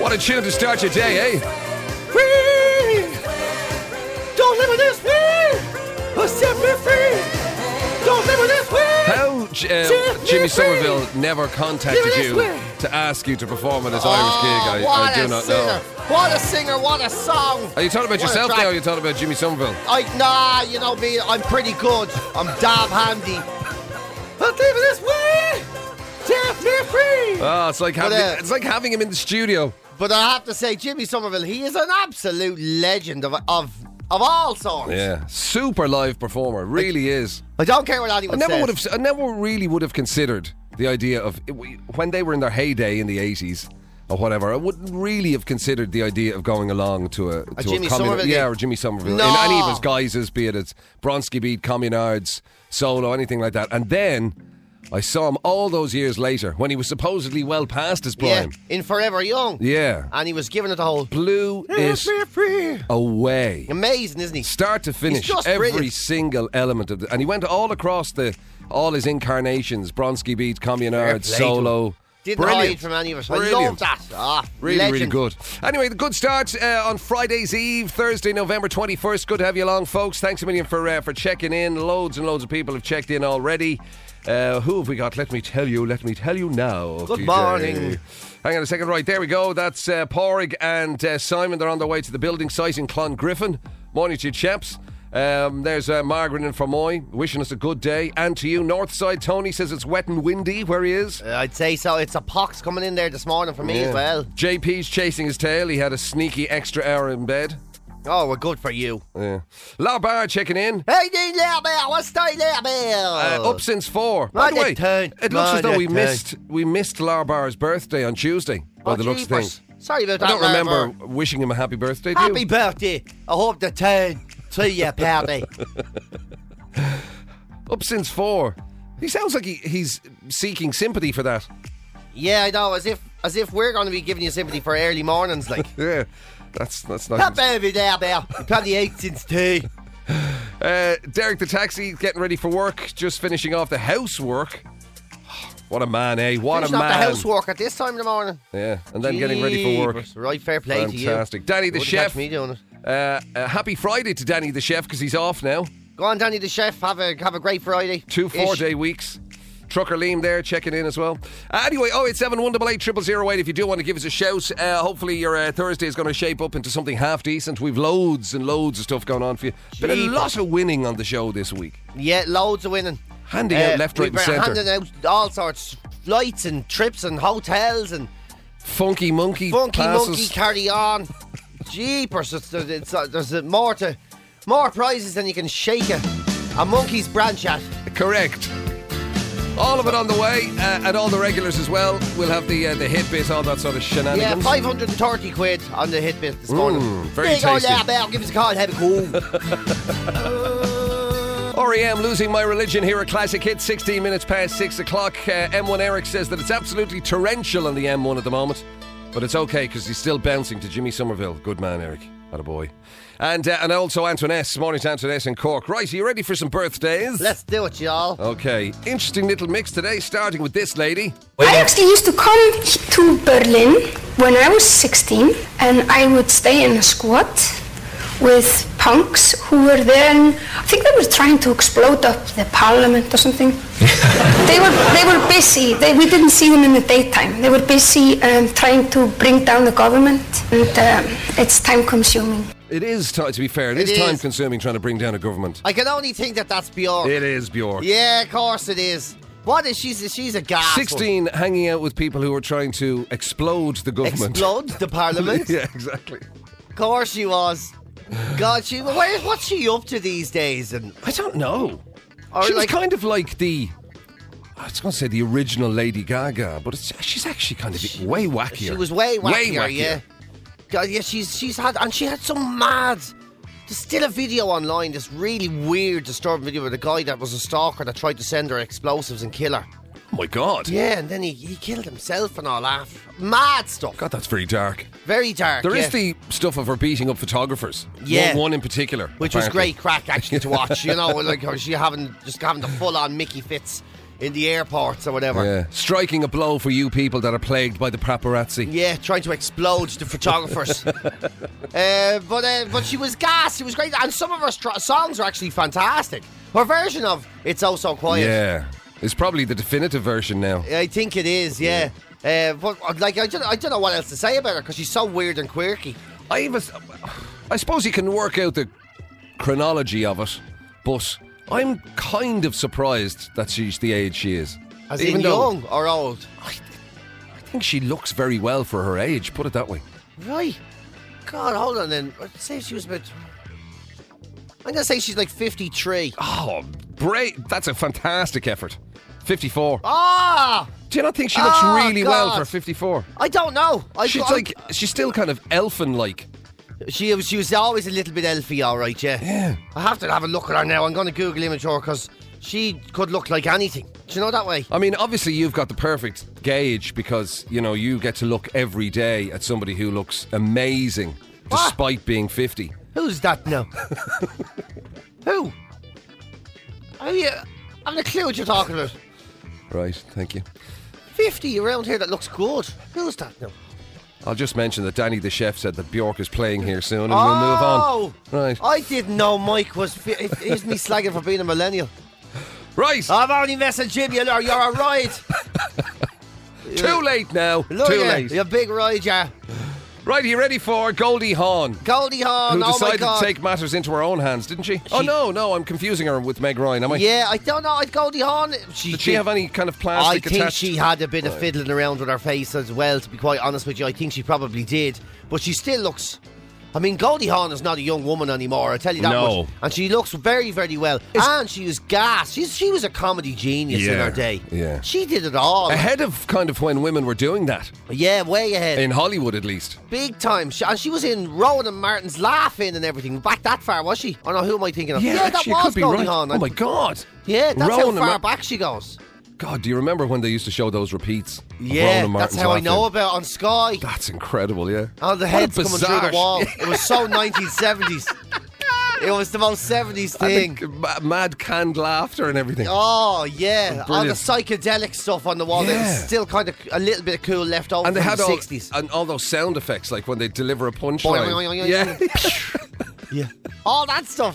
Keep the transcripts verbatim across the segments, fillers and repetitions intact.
What a tune to start your day, eh? Free! Don't live in this way! Or set me free! Don't live in this way! How uh, Jimmy Somerville never contacted you to ask you to perform at his oh, Irish gig, I, what I do a not singer. know. What a singer, what a song! Are you talking about What yourself a now, or are you talking about Jimmy Somerville? I, nah, you know me, I'm pretty good. I'm damn handy. Don't live in this way! Set me free! Oh, it's like, having, uh, it's like having him in the studio. But I have to say, Jimmy Somerville, he is an absolute legend of of, of all sorts. Yeah, super live performer, really I, is. I don't care what anyone I never says. would have. I never really would have considered the idea of when they were in their heyday in the eighties or whatever. I wouldn't really have considered the idea of going along to a, to a Jimmy a commun- Somerville, yeah, or Jimmy Somerville no. in any of his guises, be it as Bronski Beat, Communards, solo, anything like that. And then I saw him all those years later when he was supposedly well past his prime. Yeah, in Forever Young. Yeah. And he was giving it the whole... Blew it away. Amazing, isn't he? Start to finish, He's just every brilliant. single element of it. And he went all across the all his incarnations, Bronski Beat, Communards, solo. Didn't Brilliant. hide from any of us. I Brilliant. love that. Ah, Really, legend. really good. Anyway, the good start uh, on Friday's Eve, Thursday, November twenty-first. Good to have you along, folks. Thanks a million for uh, for checking in. Loads and loads of people have checked in already. Uh, who have we got? Let me tell you. Let me tell you now. Good D J. morning. Hang on a second. Right, there we go. That's uh, Porrig and uh, Simon. They're on their way to the building site in Clongriffin. Morning to you, chaps. Um, there's uh, Margaret in Fermoy wishing us a good day. And to you, Northside. Tony says it's wet and windy where he is. Uh, I'd say so. It's a pox coming in there this morning for me Yeah. as well. J P's chasing his tail. He had a sneaky extra hour in bed. Oh, we're good for you. Yeah. Labar checking in. Hey, Dean Laubert, what's Dean Laubert? Uh, up since four. By the Not way, a turn. it looks Not as though a we turn. missed we missed Larbar's birthday on Tuesday. By Oh, the looks of jeepers. things. Sorry about I that, don't remember Laubert. wishing him a happy birthday. Do Happy you? birthday. I hope the turn to your party. Up since four. He sounds like he, he's seeking sympathy for that. Yeah, I know. As if as if we're going to be giving you sympathy for early mornings, like. Yeah, that's that's not. Happy birthday, Laubert. You probably ate since two. Uh, Derek the taxi getting ready for work. Just finishing off the housework. What a man, eh? What Finishing a off man. the housework at this time in the morning. Yeah, and then getting ready for work. Jeepers. Right, fair play to you. Fantastic. Danny the Wouldn't chef. catch me doing it. Uh, uh, happy Friday to Danny the chef because he's off now. Go on, Danny the chef. Have a have a great Friday. Two Ish. four-day weeks. Trucker Liam there checking in as well. Uh, anyway, oh eight seven one eight eight zero zero eight if you do want to give us a shout. Uh, hopefully your uh, Thursday is going to shape up into something half decent. We've loads and loads of stuff going on for you. Been a Jeepers. lot of winning on the show this week. Yeah, loads of winning. Handing out left, right we've and been centre. handing out all sorts, flights and trips and hotels and Funky monkey funky passes. monkey carry on. Jeepers, it's, it's, it's, there's more to more prizes than you can shake a, a monkey's branch at. Correct. All of it on the way, uh, and all the regulars as well. We'll have the uh, the hit bit, all that sort of Yeah, shenanigans. five hundred thirty quid on the hit bit this morning. Mm, very Big old tasty. Laubert, give us a call, have a cool. R E M losing my religion here at Classic Hit, sixteen minutes past six o'clock. Uh, M one Eric says that it's absolutely torrential on the M one at the moment, but it's okay because he's still bouncing to Jimmy Somerville. Good man, Eric. Atta boy. And uh, and also Antoinette. Morning to Antoinette in Cork. Right, are you ready for some birthdays? Let's do it, y'all. Okay, interesting little mix today, starting with this lady. I actually used to come to Berlin when I was sixteen, and I would stay in a squad with punks who were there, and I think they were trying to explode up the parliament or something. they were they were busy. They, we didn't see them in the daytime. They were busy um, trying to bring down the government, and um, it's time consuming. It is, t- to be fair, it, It is, time is. consuming trying to bring down a government. I can only think that that's Bjork. It is, Bjork. Yeah, of course it is. What is she's she's a gas. sixteen hanging out with people who are trying to explode the government. Explode the parliament. Yeah, exactly. Of course she was. God, she where, what's she up to these days? And I don't know. Or she was like- kind of like the, I was going to say the original Lady Gaga, but it's, she's actually kind of way wackier. she was way wackier, Way wackier. yeah. God, yeah, she's she's had and she had some mad. There's still a video online, this really weird, disturbing video with a guy that was a stalker that tried to send her explosives and kill her. Oh my God. Yeah, and then he, he killed himself and all that. Mad stuff. God, that's very dark. Very dark. There yeah. is the stuff of her beating up photographers. Yeah. One, one in particular. Which was apparently. great crack actually to watch, you know, like her, she having just having the full on Mickey Fitz in the airports or whatever. Yeah. Striking a blow for you people that are plagued by the paparazzi. Yeah, trying to explode the photographers. uh, but uh, but she was gas. She was great, and some of her str- songs are actually fantastic. Her version of "It's Oh So Quiet." Yeah, it's probably the definitive version now. I think it is. Yeah. Uh, but like I don't, I don't know what else to say about her because she's so weird and quirky. I was, I suppose you can work out the chronology of it, but I'm kind of surprised that she's the age she is. As Even in though young or old? I, I think she looks very well for her age, put it that way. Right. God, hold on then. I'd say she was about... I'm going to say she's like fifty-three. Oh, great. That's a fantastic effort. fifty-four. Ah! Do you not think she looks Oh, really well God. for fifty-four? I don't know. I, She's I, like, she's still kind of elfin-like. She was, she was always a little bit elfy, all right, yeah. Yeah. I have to have a look at her now. I'm going to Google image her because she could look like anything. Do you know that way? I mean, obviously you've got the perfect gauge because, you know, you get to look every day at somebody who looks amazing What? despite being fifty. Who's that now? Who? Have you... I have no clue what you're talking about. Right, thank you. fifty around here that looks good. Who's that now? I'll just mention that Danny the chef said that Bjork is playing here soon and we'll move on. Right. I didn't know Mike was... Fi- Here's me slagging for being a millennial. Right. I've only messaged you, you're, you're a ride. Too late now. Look Too at late. you, you big ride, yeah. Right, are you ready for Goldie Hawn? Goldie Hawn, Who oh my decided God. to take matters into her own hands, didn't she? oh, no, no, I'm confusing her with Meg Ryan, am I? Yeah, I don't know. I'd Goldie Hawn. She Did she have any kind of plastic I think attached? she had a bit of fiddling around with her face as well, to be quite honest with you. I think she probably did. But she still looks... I mean, Goldie Hawn is not a young woman anymore, I tell you that No. much. And she looks very, very well. And she was gas. She's, she was a comedy genius in Yeah, her day. yeah. She did it all. Ahead of kind of when women were doing that. Yeah, way ahead. In Hollywood, at least. Big time. She, and she was in Rowan and Martin's Laughing and everything. Back that far, was she? Oh no, who am I thinking of? that actually, it was could be Goldie right. Hawn. Oh, my God. Yeah, that's Rowan and how far Mar- back she goes. God, do you remember when they used to show those repeats? of Rowan Yeah, and that's Martin's how I Laughing? know about on Sky. That's incredible, yeah. All the What a heads coming through bizarre the wall. sh- It was so nineteen seventies. It was the most seventies And thing. the ma- mad canned laughter and everything. Oh, yeah. All the Brilliant. psychedelic stuff on the wall. There Yeah. was still kind of a little bit of cool left over And they from had the all, sixties. and all those sound effects, like when they deliver a Boing, punchline. boing, boing, Yeah. boing. Yeah. All that stuff.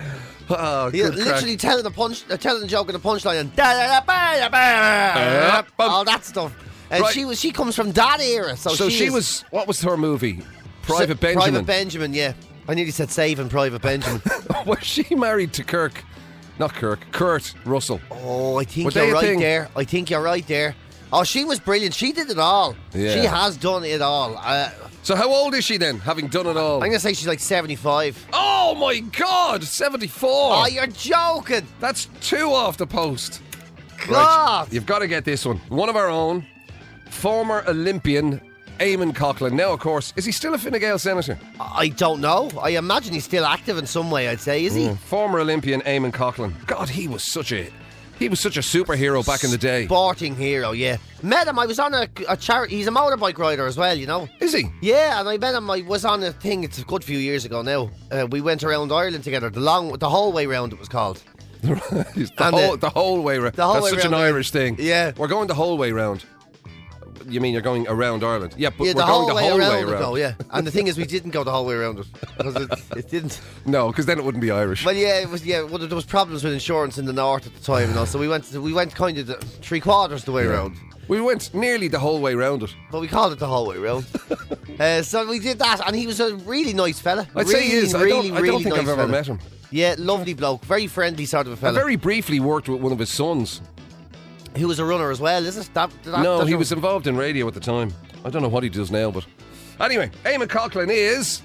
oh, Yeah, good crack. literally telling the punch, uh, telling the joke in the punchline and da, da, da, ba, da, ba, Uh, bum. all that stuff. And Right. she was, she comes from that era, so, So she, she is- was, what was her movie? Private Sa- Benjamin. Private Benjamin, yeah. I nearly said Saving Private Benjamin. Was she married to Kirk? Not Kirk, Kurt Russell. Oh, I think Were they you're a right thing? there. I think you're right there. Oh, she was brilliant. She did it all. Yeah. She has done it all. Uh, So how old is she then, having done it all? I'm going to say she's like seventy-five. Oh my God, seventy-four. Oh, you're joking. That's two off the post. God. Right, you've got to get this one. One of our own, former Olympian Eamon Coughlin. Now, of course, is he still a Fine Gael senator? I don't know. I imagine he's still active in some way, I'd say. Is he? Former Olympian Eamon Coughlin. God, he was such a he was such a superhero back in the day. Sporting hero, yeah. Met him. I was on a, a charity. He's a motorbike rider as well, you know. Is he? Yeah, and I met him. I was on a thing. It's a good few years ago now. Uh, we went around Ireland together. The long, the whole way round. It was called. the, And whole, the- the whole way round. the whole That's way such an round, Irish thing. Yeah. We're going the whole way round. You mean you're going around Ireland? Yeah, but yeah, we're the going whole the way whole around. way it, round. though, yeah. And the thing is, we didn't go the whole way around it because it, it didn't. No, because then it wouldn't be Irish. Well, yeah, it was. Yeah, well, there was problems with insurance in the north at the time, and all. So we went. We went kind of the, three quarters the way Yeah. around. We went nearly the whole way round it. But we called it the whole way round. uh, so we did that, and he was a really nice fella. I'd really, say he is. Really, I don't, I really don't think nice I've ever fella. met him. Yeah, lovely bloke, very friendly sort of a I fella. very briefly worked with one of his sons. Who was a runner as well, is it? That, that, No, that he run- was involved in radio at the time. I don't know what he does now, but anyway, Eamon Coughlin is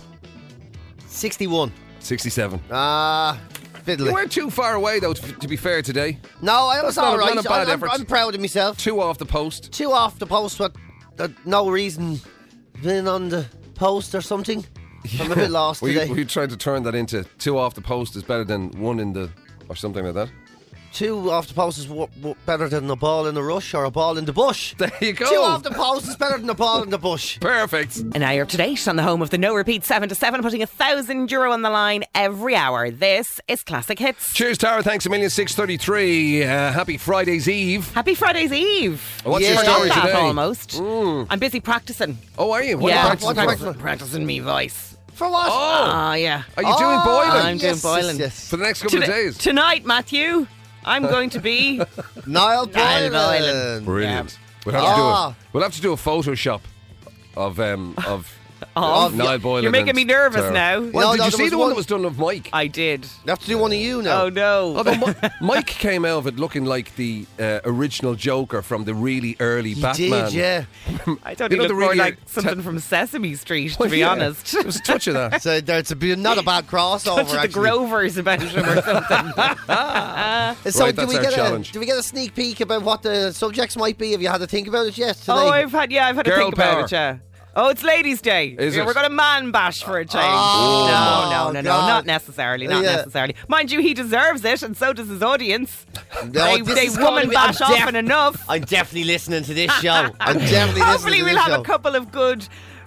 sixty-one. sixty-seven. Ah, You fiddly. weren't too far away, though, to, to be fair today. No, I was That's not all a- right. not a bad I'm, effort. I'm proud of myself. Two off the post. Two off the post, but uh, no reason being on the post or something. I'm a bit lost Were today. you, were you trying to turn that into two off the post is better than one in the, or something like that? Two off the post is w- w- better than a ball in the rush or a ball in the bush. There you go. Two off the post is better than a ball in the bush. Perfect. And now you're up to date on the home of the no repeat seven to seven, putting a thousand euro on the line every hour. This is Classic Hits. Cheers, Tara. Thanks a million. six thirty-three. Uh, happy Friday's Eve. Happy Friday's Eve. What's Yeah. your story Not that today? almost. Mm. I'm busy practicing. Oh, are you? What yeah, are you practicing what- for? what- practicing me voice. For what? Oh, Ah, yeah. are you doing Oh, boiling I'm doing yes, boiling. yes, yes. for the next couple Toni- of days? Tonight, Matthew, I'm going to be. Niall Niall Boylan. Boylan. Brilliant. We'll have Yeah. to do Ah. a we'll have to do a Photoshop of um of Of- Niall Boylan. You're making and me nervous Tara. now. Well, No, did no, you there see was the one one- that was done of Mike? I did. You have to do one of you now. Oh no. Although Mi- Mike came out of it looking like the uh, original Joker from the really early He Batman. did, yeah. I thought You he know looked the more really- like something from Sesame Street, to Well, be yeah, honest. There was a touch of that. So there's a, be- not a bad crossover, Touch of the actually. Grovers about him or something. So Right, do that's we our get challenge. a do we get a sneak peek about what the subjects might be? Have you had to think about it yet today? Oh, I've had yeah, I've had to Girl think about power. it. Yeah. Oh, it's Ladies' Day. Is Yeah, it? We're going to man bash for a change. Oh, no, no, no, no, God. not necessarily, not Yeah. necessarily. Mind you, he deserves it, and so does his audience. No, they this they is gonna woman be- I'm bash def- often enough. I'm definitely listening to this show. I'm definitely listening Hopefully, to we'll this have show. a couple of good,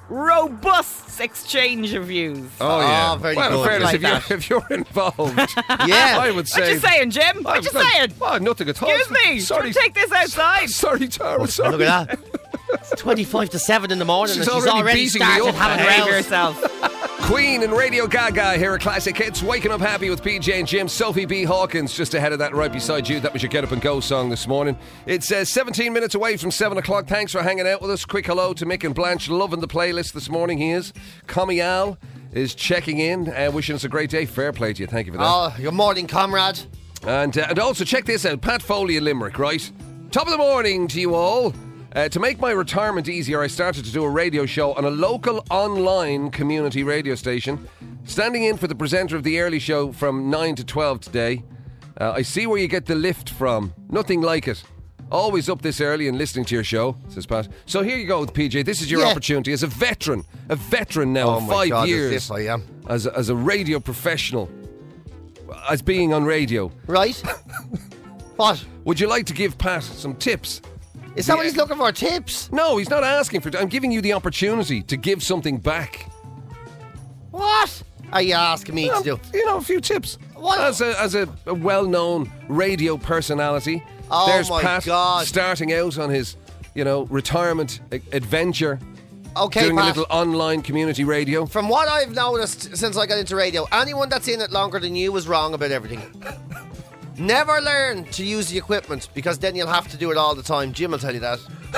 robust exchange of views. Oh yeah. Oh, very well, in good. fairness, Like if, you're, that. if you're involved, Yeah. I would say. What you saying, Jim? What you I've- saying? Oh, nothing at all. Excuse me. Sorry. Should we take this outside? Sorry, Tara. Sorry. Look at that. It's twenty-five to seven in the morning She's and she's already already beating me started up. having Behave rows. yourself. Queen and Radio Gaga here at Classic Hits. Waking up happy with P J and Jim. Sophie B. Hawkins just ahead of that right beside you. That was your Get Up and Go song this morning. It's uh, seventeen minutes away from seven o'clock. Thanks for hanging out with us. Quick hello to Mick and Blanche. Loving the playlist this morning. He is. Commie Al is checking in and wishing us a great day. Fair play to you. Thank you for that. Oh, your morning, comrade. And, uh, and also check this out. Pat Foley in Limerick, right? Top of the morning to you all. Uh, to make my retirement easier, I started to do a radio show on a local online community radio station. Standing in for the presenter of the early show from nine to twelve today. Uh, I see where you get the lift from. Nothing like it. Always up this early and listening to your show, says Pat. So here you go with P J. This is your Yeah. opportunity as a veteran. A veteran now Oh of my five God, as years. if I am. As a, as a radio professional. As being on radio. Right? What? Would you like to give Pat some tips? Is that what Yeah. he's looking for? Tips? No, he's not asking for it. I'm giving you the opportunity to give something back. What are you asking me to do? You know, a few tips. What? As a, as a, a well-known radio personality, Oh there's my Pat God. starting out on his, you know, retirement a- adventure, Okay, doing Pat. a little online community radio. From what I've noticed since I got into radio, anyone that's in it longer than you is wrong about everything. Never learn to use the equipment because then you'll have to do it all the time. Jim will tell you that.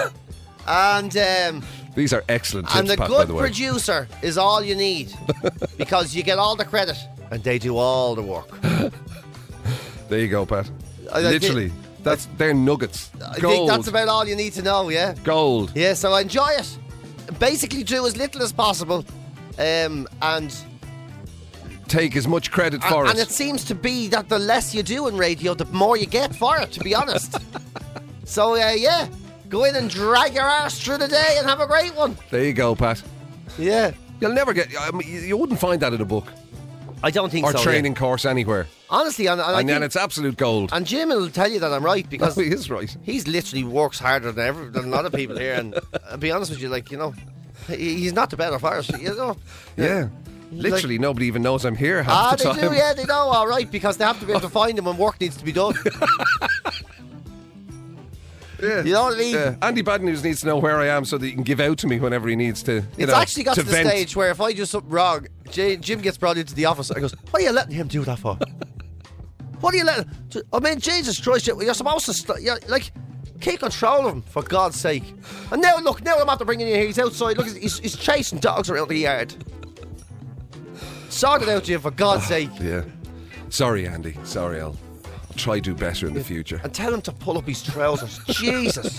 And um, These are excellent tips, and a Pat, by good the way. producer is all you need because you get all the credit and they do all the work. There you go, Pat. I- I Literally, think- that's they're nuggets. I Gold. think that's about all you need to know, yeah? Gold. Yeah, so enjoy it. Basically do as little as possible um, and Take as much credit for and, and it. it seems to be that the less you do in radio, the more you get for it, to be honest. So, uh, yeah, go in and drag your arse through the day and have a great one. There you go, Pat. Yeah. You'll never get. I mean, you you wouldn't find that in a book I don't think or so. training course anywhere. yeah. Honestly, and, and, I And then think- it's absolute gold. and Jim will tell you that I'm right because No, he is right. he's literally works harder than ever than a lot of people here. And I'll be honest with you, like, you know, he, he's not the better for it, you know. Yeah. Literally, nobody even knows I'm here Ah, half they the time. do, yeah, they know, all right, because they have to be able to find him when work needs to be done. Yeah. You know what I mean? Yeah. Andy Bad News needs to know where I am so that he can give out to me whenever he needs to. You It's know, actually got to, the vent. stage where if I do something wrong, J- Jim gets brought into the office and goes, "What are you letting him do that for? What are you letting? I mean, Jesus Christ, you're supposed to st- you're, like keep control of him for God's sake." And now look, now I'm after bringing you here. He's outside. Look, he's, he's chasing dogs around the yard. Sort it out, Jim, for God's sake, Yeah. Sorry, Andy. Sorry, I'll, I'll try to do better in the future. and tell him to pull up his trousers. Jesus.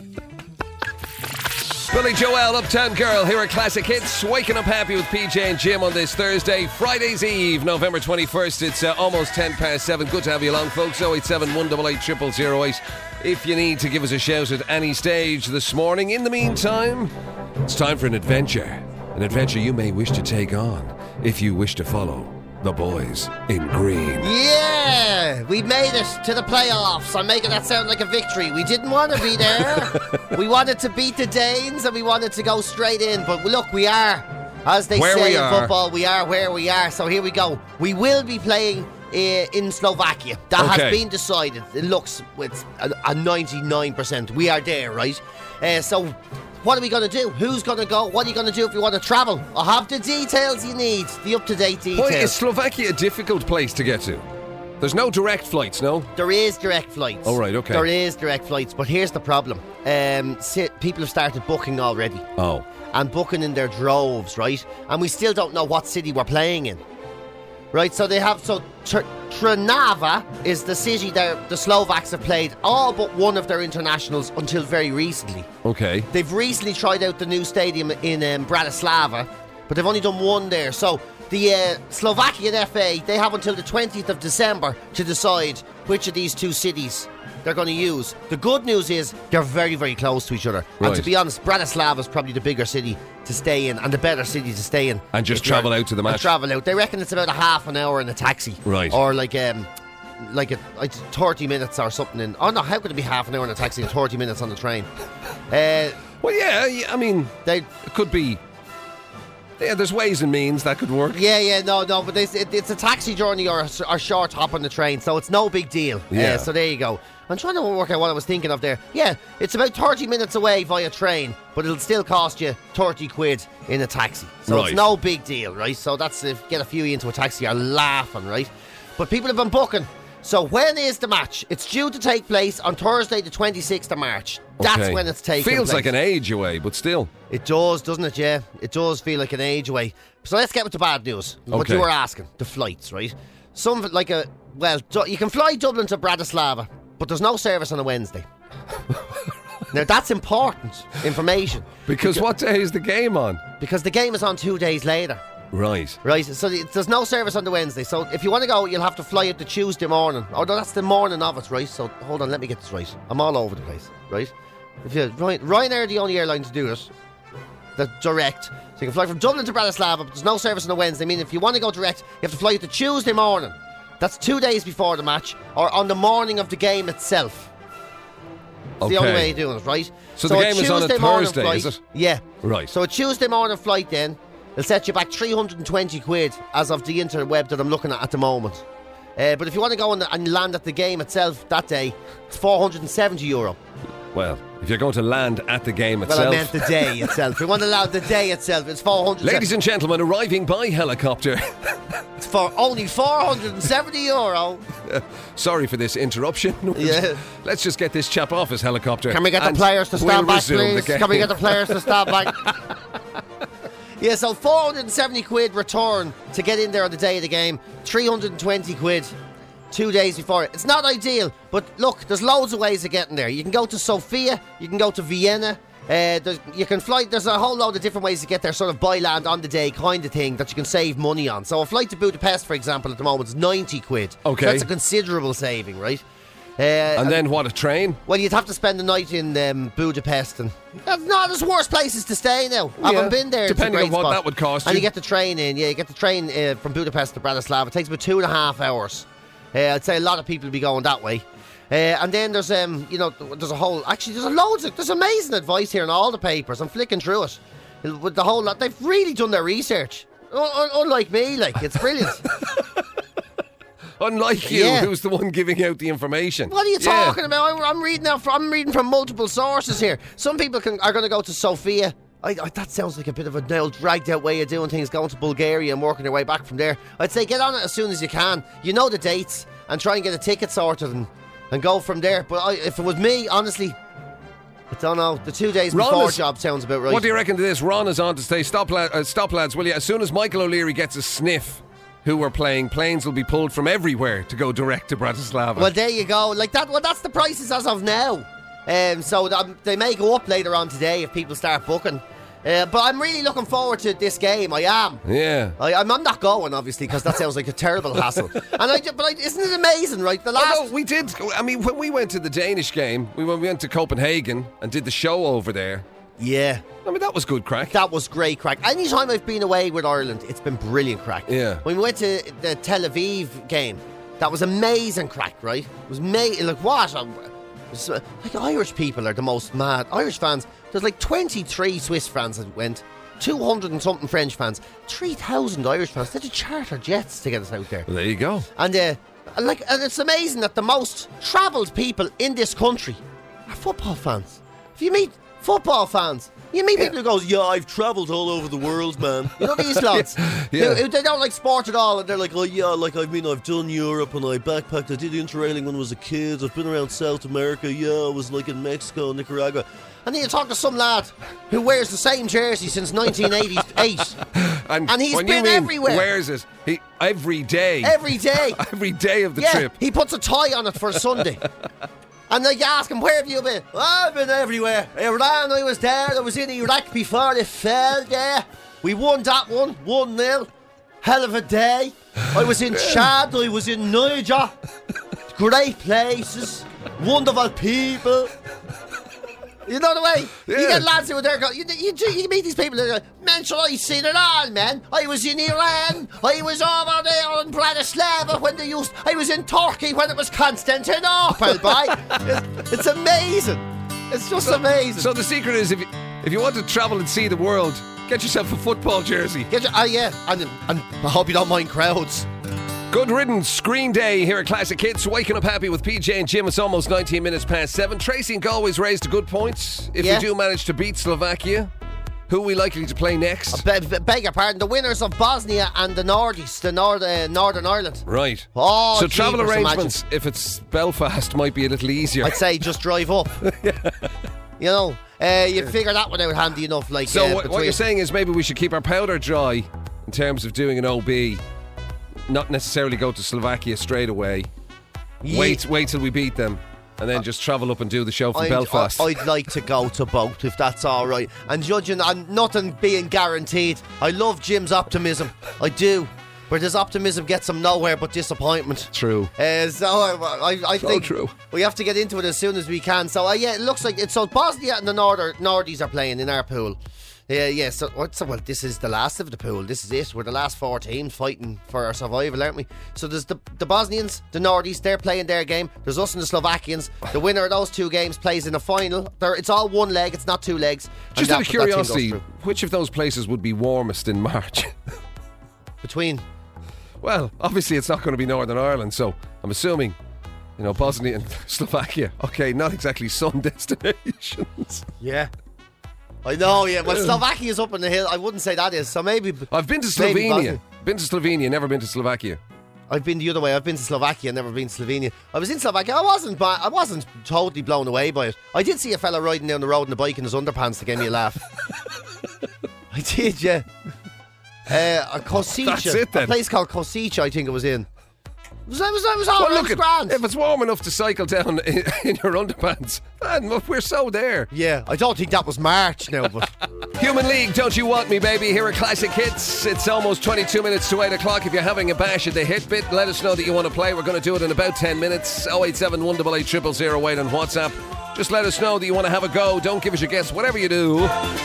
Billy Joel, Uptown Girl, here at Classic Hits. Waking up happy with P J and Jim on this Thursday, Friday's Eve, November twenty-first. It's uh, almost ten past seven. Good to have you along, folks. oh eight seven, one eight eight, zero zero zero eight if you need to give us a shout at any stage this morning. In the meantime, it's time for an adventure. An adventure you may wish to take on if you wish to follow the boys in green. Yeah. Yeah, we made it to the playoffs. I'm making that sound like a victory. We didn't want to be there. We wanted to beat the Danes and we wanted to go straight in. But look, we are, as they Where say we in are. football, we are where we are. So here we go. We will be playing uh, in Slovakia. That Okay. has been decided. It looks it's a, a ninety-nine percent. We are there, right? Uh, so what are we going to do? Who's going to go? What are you going to do if you want to travel? I have the details you need, the up-to-date details. Why is Slovakia a difficult place to get to? There's no direct flights, no? There is direct flights. Oh, right, okay. There is direct flights, but here's the problem. Um, si- people have started booking already. Oh. And booking in their droves, right? And we still don't know what city we're playing in. Right, so they have... So Tr- Trnava is the city that the Slovaks have played all but one of their internationals until very recently. Okay. They've recently tried out the new stadium in um, Bratislava, but they've only done one there. So the uh, Slovakian F A, they have until the twentieth of December to decide which of these two cities they're going to use. The good news is they're very, very close to each other. Right. And to be honest, Bratislava is probably the bigger city to stay in and the better city to stay in. And just If you're- travel out to the and match. travel out. They reckon it's about a half an hour in a taxi. Right. Or like um, like a, like thirty minutes or something. In, oh no, how could it be half an hour in a taxi and thirty minutes on the train? Uh, Well, yeah, yeah, I mean, they it could be... Yeah, there's ways and means that could work. Yeah, yeah, no, no, but it's, it, it's a taxi journey or a, or short hop on the train, so it's no big deal. Yeah. Uh, so there you go. I'm trying to work out what I was thinking of there. Yeah, it's about thirty minutes away via train, but it'll still cost you thirty quid in a taxi. So Right. it's no big deal, right? So that's if you get a few into a taxi, you're laughing, right? But people have been booking. So when is the match? It's due to take place on Thursday, the twenty-sixth of March. That's Okay. when it's taking Feels place. like an age away, but still. It does, doesn't it? Yeah, it does feel like an age away. So let's get with the bad news. What Okay. you were asking, the flights, right? Some like a well, Du- you can fly Dublin to Bratislava, but there's no service on a Wednesday. Now that's important information Because what day is the game on? because the game is on two days later, Right. right? So the- there's no service on the Wednesday. So if you want to go, you'll have to fly out the Tuesday morning. Oh no, that's the morning of it, right? So hold on, let me get this right. I'm all over the place, right? If you Ryan, Ryanair are the only airline to do it. The direct. So you can fly from Dublin to Bratislava, but there's no service on a Wednesday. I mean, if you want to go direct, you have to fly out the Tuesday morning. That's two days before the match, or on the morning of the game itself. It's Okay. the only way of doing it, right? So the game is on a Tuesday morning Thursday, flight, is it? Yeah. Right. So a Tuesday morning flight then, it'll set you back three hundred twenty quid as of the interweb that I'm looking at at the moment. Uh, but if you want to go on the, and land at the game itself that day, it's four hundred seventy euro. Well, if you're going to land at the game Well, itself... I meant the day itself. If you want to land the day itself, it's four hundred. Ladies and gentlemen, arriving by helicopter. It's for only four hundred seventy euro. Sorry for this interruption. Yeah. Let's just get this chap off his helicopter. Can we get the and players to stand we'll back, resume the please? game. Can we get the players to stand back? Yeah, so four hundred seventy quid return to get in there on the day of the game. three hundred twenty quid two days before it. It's not ideal, but look, there's loads of ways of getting there. You can go to Sofia, you can go to Vienna. Uh, there's, you can fly. There's a whole load of different ways to get there, sort of buy land on the day kind of thing that you can save money on. So a flight to Budapest, for example, at the moment is ninety quid. Okay. So that's a considerable saving, right? Uh, And then what, a train? Well, you'd have to spend the night in um, Budapest, and that's not there's worse places to stay now. I Yeah, haven't been there. It's a depending great on what spot. that would cost and you. you get the train in. Yeah, you get the train uh, from Budapest to Bratislava. It takes about two and a half hours. Uh, I'd say a lot of people will be going that way. Uh, and then there's um, you know, there's a whole. Actually, there's a loads of there's amazing advice here in all the papers. I'm flicking through it with the whole lot. They've really done their research. Un- un- unlike me, like it's brilliant. Unlike you, Yeah. who's the one giving out the information. What are you Yeah. talking about? I'm, I'm reading out. From, I'm reading from multiple sources here. Some people can, are going to go to Sofia. I, I, that sounds like a bit of a nail dragged out way of doing things. Going to Bulgaria and working their way back from there. I'd say get on it as soon as you can. You know the dates and try and get a ticket sorted and, and go from there. But I, if it was me, honestly, I don't know. The two days Ron before is- job sounds about right. What do you reckon to this? Ron is on to say, stop, la- uh, stop lads, will you? As soon as Michael O'Leary gets a sniff who we're playing, planes will be pulled from everywhere to go direct to Bratislava. Well, there you go. Like that. Well, that's the prices as of now. Um, so th- they may go up later on today if people start booking. Uh, but I'm really looking forward to this game. I am. yeah. I, I'm, I'm not going, obviously, because that sounds like a terrible hassle. And I, ju- but I, isn't it amazing, right? The last. Oh, no, we did. I mean, when we went to the Danish game, we went, we went to Copenhagen and did the show over there. Yeah, I mean, that was good crack. that was great crack. Anytime I've been away with Ireland, it's been brilliant crack. Yeah. When we went to the Tel Aviv game, that was amazing crack, right? It was ma- like what? A, was, uh, like Irish people are the most mad. Irish fans, there's like twenty-three Swiss fans that went, two hundred and something French fans, three thousand Irish fans. They had to charter jets to get us out there. Well, there you go. And uh, like, and it's amazing that the most travelled people in this country are football fans. If you meet football fans, you meet people who goes, yeah, I've travelled all over the world, man. You know these lads? yeah. Yeah. Who, who, they don't like sport at all, and they're like, oh yeah, like I mean, I've done Europe and I backpacked. I did interrailing when I was a kid. I've been around South America. Yeah, I was like in Mexico, Nicaragua. And then you talk to some lad who wears the same jersey since nineteen eighty-eight, and, and he's when been you mean everywhere. Wears it he, every day. Every day. every day of the yeah, trip. he puts a tie on it for a Sunday. And they ask him, where have you been? Oh, I've been everywhere. Iran, I was there. I was in Iraq before they fell there. We won that one, one nil. Hell of a day. I was in Chad. I was in Niger. Great places. Wonderful people. You know the way? Yeah. You get lads who are there going, you, you, you meet these people that go, man, sure, I've seen it all, man. I was in Iran. I was over there in Bratislava when they used, I was in Turkey when it was Constantinople, boy. it's, it's amazing. It's just so, amazing. So the secret is, if you, if you want to travel and see the world, get yourself a football jersey. Get your, oh, yeah. And, and I hope you don't mind crowds. Good riddance, Screen Day here at Classic Hits. Waking up happy with P J and Jim. It's almost nineteen minutes past seven. Tracy and Galway's raised a good point. If Yeah. we do manage to beat Slovakia, who are we likely to play next? Be- be- beg your pardon, the winners of Bosnia and the Nordies, the Nord- uh, Northern Ireland. Right. Oh, so travel jeepers, arrangements, if it's Belfast, might be a little easier. I'd say just drive up. You know, uh, you figure that one out handy enough. Like, So uh, what, what you're saying is maybe we should keep our powder dry in terms of doing an O B. Not necessarily go to Slovakia straight away. Ye- Wait, wait till we beat them, and then just travel up and do the show from I'd, Belfast. I- I'd like to go to both if that's all right. And judging on nothing being guaranteed, I love Jim's optimism. I do. Where there's optimism gets him nowhere but disappointment. True. Uh, so I, I, I So think true. we have to get into it as soon as we can. So uh, yeah, it looks like it's so Bosnia and the Northern Nordies are playing in our pool. Yeah, yeah. So, what- so well, this is the last of the pool. This is it. We're the last four teams fighting for our survival, aren't we? So there's the the Bosnians, the Nordies. They're playing their game. There's us and the Slovakians. The winner of those two games plays in the final. They're, it's all one leg. It's not two legs. And Just that- out of that team goes curiosity, through. which of those places would be warmest in March? Between Well, obviously it's not going to be Northern Ireland, so I'm assuming, you know, Bosnia and Slovakia. Okay, not exactly sun destinations. yeah. I know, yeah. Well, Slovakia's up on the hill. I wouldn't say that is. So maybe I've been to maybe Slovenia. Bosnia. Been to Slovenia, never been to Slovakia. I've been the other way. I've been to Slovakia, never been to Slovenia. I was in Slovakia. I wasn't, ba- I wasn't totally blown away by it. I did see a fella riding down the road in a bike in his underpants that gave me a laugh. I did, yeah. Uh, a Kosice, That's it then. a place called Kosice, I think it was in. It was, it was, it was all Well, it look, was at, grand. if it's warm enough to cycle down in, in your underpants, man, we're so there. Yeah, I don't think that was March now, but Human League, Don't You Want Me, baby? Here are Classic Hits. It's almost twenty-two minutes to eight o'clock. If you're having a bash at the hit bit, let us know that you want to play. We're going to do it in about ten minutes. oh eight seven, one eight eight, zero zero zero eight on WhatsApp. Just let us know that you want to have a go. Don't give us your guess, whatever you do.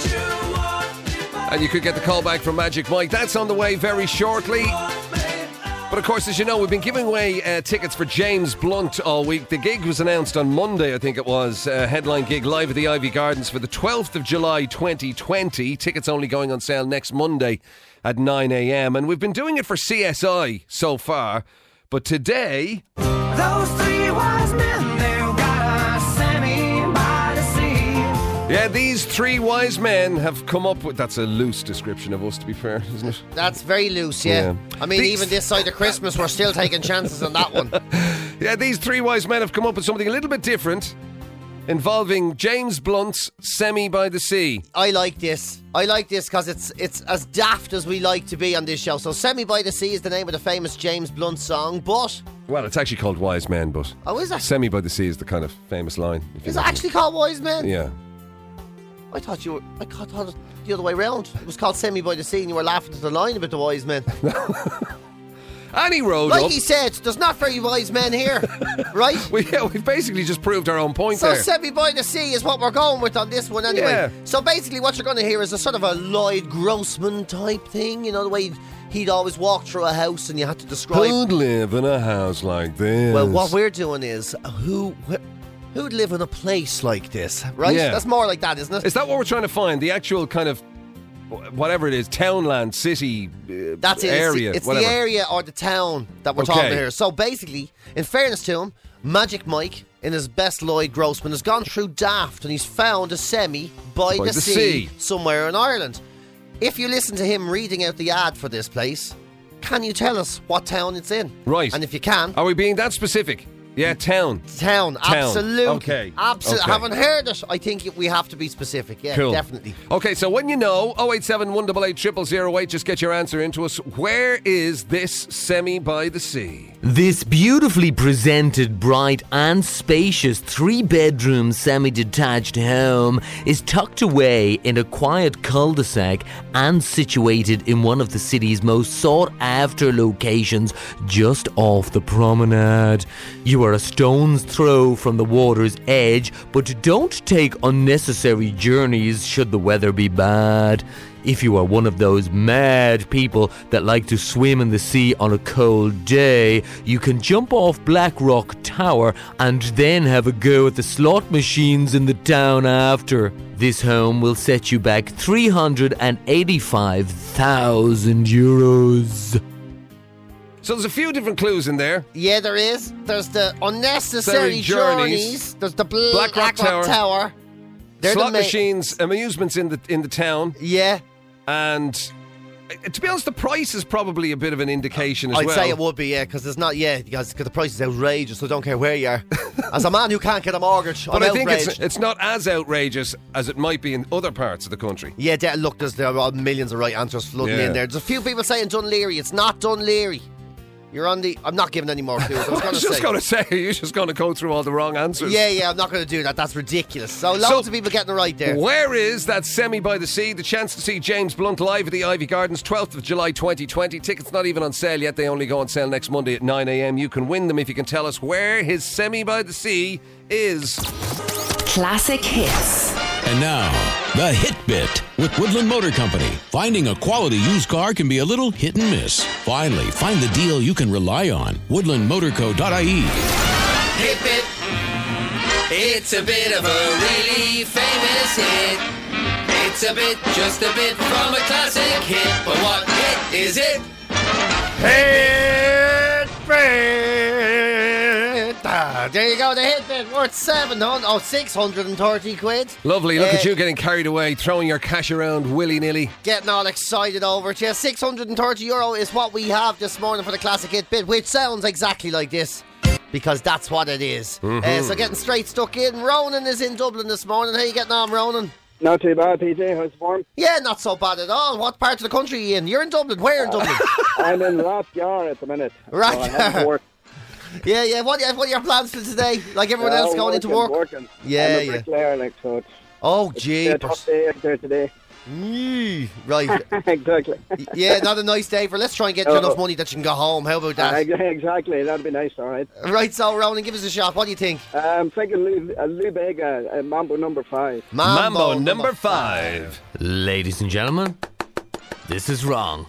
And you could get the call back from Magic Mike. That's on the way very shortly. But of course, as you know, we've been giving away uh, tickets for James Blunt all week. The gig was announced on Monday, I think it was. Uh, headline gig live at the Ivy Gardens for the twelfth of July twenty twenty. Tickets only going on sale next Monday at nine a.m. And we've been doing it for C S I so far. But today... Those three wise men, they've got a Sammy by the sea. Yeah, these three wise men have come up with... That's a loose description of us, to be fair, isn't it? that's very loose, yeah. Yeah. I mean, These- even this side of Christmas, we're still taking chances on that one. Yeah, these three wise men have come up with something a little bit different, involving James Blunt's Semi by the Sea. I like this. I like this because it's it's as daft as we like to be on this show. So, Semi by the Sea is the name of the famous James Blunt song, but... Well, it's actually called Wise Men, but Oh, is it? Semi by the Sea is the kind of famous line. if you Is know it what actually called Wise Men? I mean. Yeah. I thought you were... I thought it was the other way round. It was called Semi by the Sea and you were laughing at the line about the wise men. And he rode Like up. he said, there's not very wise men here, right? We, yeah, we've basically just proved our own point So there. Semi by the Sea is what we're going with on this one anyway. Yeah. So basically what you're going to hear is a sort of a Lloyd Grossman type thing, you know, the way he'd always walk through a house and you had to describe. Who'd live in a house like this? Well, what we're doing is who wh- who'd live in a place like this, right? Yeah. That's more like that, isn't it? Is that what we're trying to find? The actual kind of whatever it is, townland, city, uh, That's it. area, It's, the, it's whatever. the area or the town that we're Okay. talking about here. So basically, in fairness to him, Magic Mike, in his best Lloyd Grossman, has gone through daft and he's found a semi by, By the, the sea, sea. somewhere in Ireland. If you listen to him reading out the ad for this place, can you tell us what town it's in? Right. And if you can, Are we being that specific? Yeah, town. town, absolutely. Okay. Absolutely. Okay. Haven't heard it. I think we have to be specific. Yeah, Cool. definitely. Okay, so when you know, oh eight seven, one eight eight, zero zero zero eight, just get your answer into us. Where is this semi by the sea? This beautifully presented, bright and spacious three-bedroom semi-detached home is tucked away in a quiet cul-de-sac and situated in one of the city's most sought-after locations just off the promenade. You are a stone's throw from the water's edge, but don't take unnecessary journeys should the weather be bad. If you are one of those mad people that like to swim in the sea on a cold day, you can jump off Blackrock Tower and then have a go at the slot machines in the town after. This home will set you back three hundred eighty-five thousand euros. So there's a few different clues in there. Yeah, there is. There's the unnecessary Sorry, journeys. journeys. There's the Bl- Black Rock Tower. Tower. They're Slot the main- machines, amusements in the in the town, Yeah, and uh, to be honest, the price is probably a bit of an indication as I'd well. say it would be, yeah, because there's not, yeah, because the price is outrageous, so I don't care where you are. As a man who can't get a mortgage, But I'm I think outraged. it's it's not as outrageous as it might be in other parts of the country. Yeah, there, look, there's there are millions of right answers flooding Yeah. in there. There's a few people saying Dunleary. It's not Dunleary. You're on the... I'm not giving any more clues. I was I going to was say... just going to say, you're just going to go through all the wrong answers. Yeah, yeah, I'm not going to do that. That's ridiculous. So loads So- of people getting it right there. Where is that semi by the sea? The chance to see James Blunt live at the Ivy Gardens, twelfth of July twenty twenty. Tickets not even on sale yet. They only go on sale next Monday at nine a.m. You can win them if you can tell us where his semi by the sea is. Classic hits. And now, the Hit Bit with Woodland Motor Company. Finding a quality used car can be a little hit and miss. Finally, find the deal you can rely on. woodland motor co dot I E. Hit Bit. It's a bit of a really famous hit. It's a bit, just a bit from a classic hit. But what hit is it? Hit bit. Ah, there you go, the hit bit worth seven hundred, oh, six hundred thirty quid. Lovely. Look Uh, at you getting carried away, throwing your cash around willy-nilly. Getting all excited over it. Yeah, six hundred thirty euro is what we have this morning for the classic hit bit, which sounds exactly like this. Because that's what it is. Mm-hmm. Uh, so getting straight stuck in. Ronan is in Dublin this morning. How you getting on, Ronan? Not too bad, P J. How's the form? Yeah, not so bad at all. What part of the country are you in? You're in Dublin. Where in Dublin? I'm in Rathgar at the minute. Right. So I haven't worked. yeah, yeah. What, what are your plans for today? Like everyone else Yeah, going working, into work? Working. Yeah, I'm a yeah. bricklayer, like, so it's Oh, it's a tough jeepers. day out there today. Mm, right. exactly. Yeah, not a nice day for. Let's try and get you Oh. enough money that you can go home. How about Uh, that? exactly. That'd be nice, all right. Right, so Ronan, give us a shot. What do you think? I'm thinking Lou, uh, Lou Bega, uh, Mambo number five. Mambo number five. Ladies and gentlemen, this is wrong.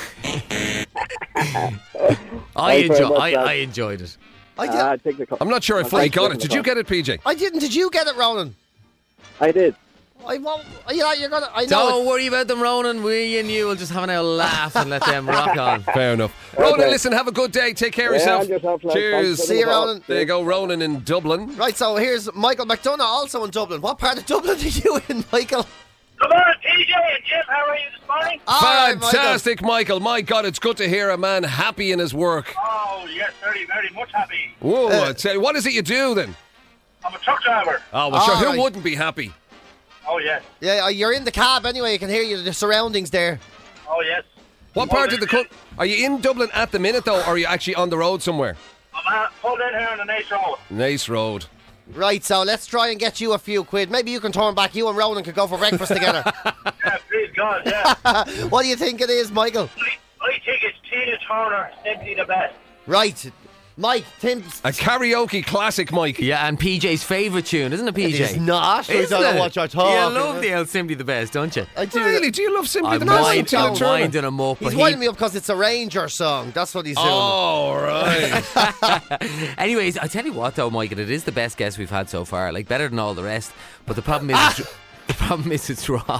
I, Thanks very enjoy, much, I, lad. I enjoyed it. I, did, Uh, take the cup. I'm not sure I fully Thanks got for it. the Did you call. get it, P J? I didn't. Did you get it, Ronan? I did. I won't. You know, you're gonna. I know. Don't it. worry about them, Ronan. We and you will just have an old laugh and let them rock on. Fair enough. Ronan, Okay. listen, have a good day. Take care of Yeah, yourself. and yourself, lad. Cheers. Thanks for See you, the call. Ronan. There you go, Ronan in Dublin. Right, so here's Michael McDonough, also in Dublin. What part of Dublin are you in, Michael? Good morning, P J and Jim. How are you this morning? All right, Michael. Fantastic, Michael. My God, it's good to hear a man happy in his work. Oh, yes, very, very much happy. Whoa, Uh, I tell you, what is it you do then? I'm a truck driver. Oh, well, sure, All who right. wouldn't be happy? Oh, yes. Yeah, uh, you're in the cab anyway. You can hear you the surroundings there. Oh, yes. What part of the country? Are you in Dublin at the minute, though, or are you actually on the road somewhere? I'm uh, pulled in here on the Nace Road. Nice road. Right, so let's try and get you a few quid. Maybe you can turn back. You and Ronan could go for breakfast together. Yeah, please, God, yeah. What do you think it is, Michael? I, I think it's Tina Turner, simply the best. Right. Mike, Tim. A karaoke classic, Mike. Yeah, and P J's favourite tune, isn't it, P J? It is not. I Isn't don't know it? what you're talking You love about. the old Simply the Best, don't you? I do. Really? Do you love Simply I'm the Best? wind- Tina I'm Turner? winding him up. He's but he- winding me up because it's a Ranger song. That's what he's doing. Oh, right. Anyways, I tell you what though, Mike, it is the best guess we've had so far. Like, better than all the rest. But the problem is, it's, the problem is it's wrong.